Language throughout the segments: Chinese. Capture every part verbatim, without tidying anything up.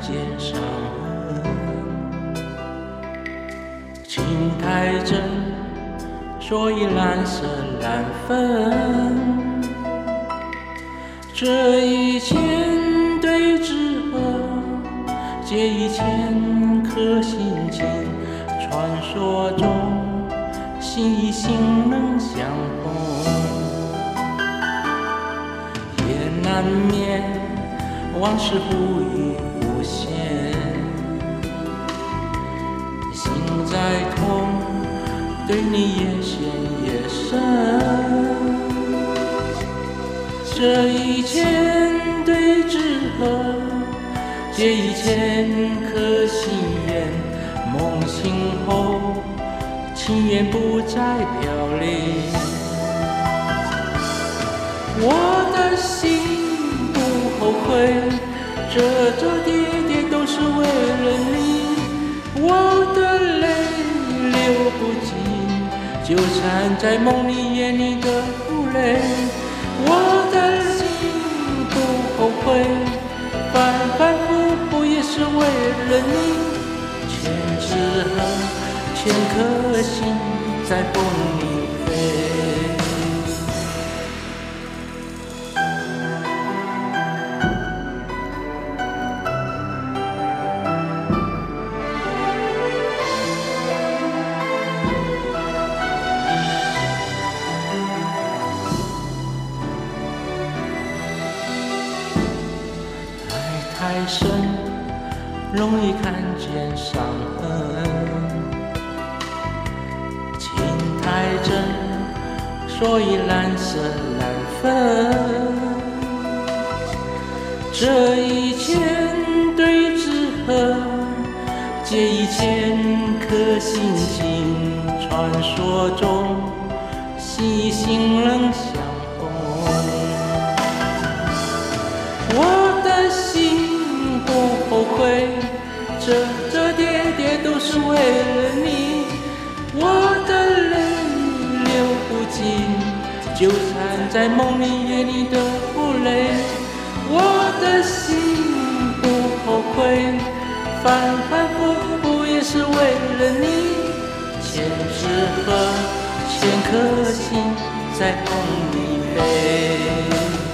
见伤痕。青苔针，所以蓝色蓝粉。这一千对纸鹤，结一千颗心情。传说中，心与心能相逢，也难免往事不语不现。心再痛，对你越陷越深。这一千对纸鹤，结一千颗心愿。梦醒后，情缘不再飘零。我的心不后悔，这这跌跌都是为了你。我的泪流不尽，纠缠在梦里演你的负累。我的心不后悔，反反复复也是为了你。千纸鹤，千颗心在风里飞。爱太深，容易看见伤痕。情太真，所以蓝色蓝粉。这一千对纸鹤，结一千颗心情。传说中，心与心能相逢。我的心不后悔，这这跌跌都是为了你。我的泪流不尽，纠缠在梦里演你的负累。我的心不后悔，反反复复也是为了你。千纸鹤，千颗心在风里飞。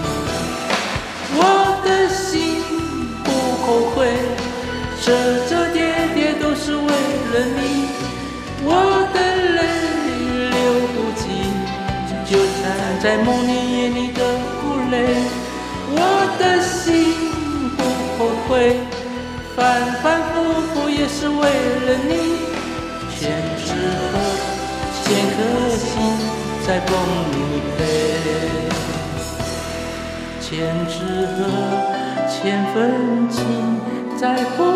我的心不后悔，这这跌跌都是为了你。我的泪流不尽，纠缠在梦里演你的负累。我的心不后悔，反反复复也是为了你。千纸鹤，千颗心在风里飞。千纸鹤，千份情在风